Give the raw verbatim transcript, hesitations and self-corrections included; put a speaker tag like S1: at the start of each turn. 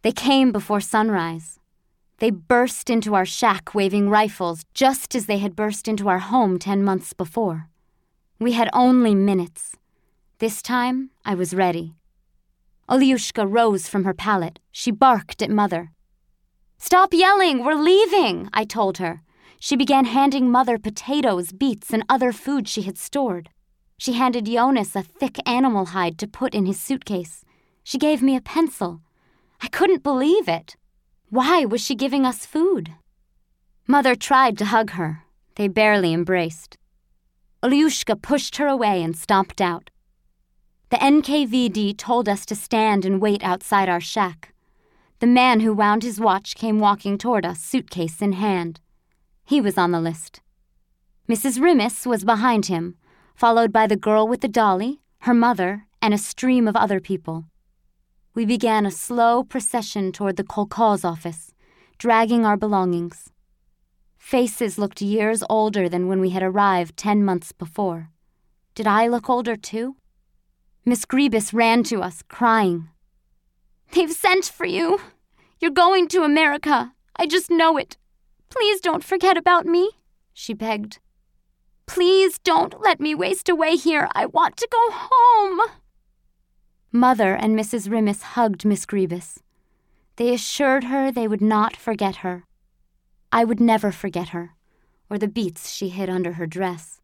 S1: They came before sunrise. They burst into our shack waving rifles just as they had burst into our home ten months before. We had only minutes. This time, I was ready. Alyushka rose from her pallet. She barked at Mother. "Stop yelling! We're leaving!" I told her. She began handing Mother potatoes, beets, and other food she had stored. She handed Jonas a thick animal hide to put in his suitcase. She gave me a pencil. I couldn't believe it. Why was she giving us food? Mother tried to hug her. They barely embraced. Alyushka pushed her away and stomped out. The N K V D told us to stand and wait outside our shack. The man who wound his watch came walking toward us, suitcase in hand. He was on the list. Missus Rimis was behind him, followed by the girl with the dolly, her mother, and a stream of other people. We began a slow procession toward the kolkhoz office, dragging our belongings. Faces looked years older than when we had arrived ten months before. Did I look older too? Miss Grebus ran to us, crying. "They've sent for you. You're going to America. I just know it. Please don't forget about me," she begged. "Please don't let me waste away here. I want to go home." Mother and Missus Rimis hugged Miss Grebus. They assured her they would not forget her. I would never forget her, or the beets she hid under her dress.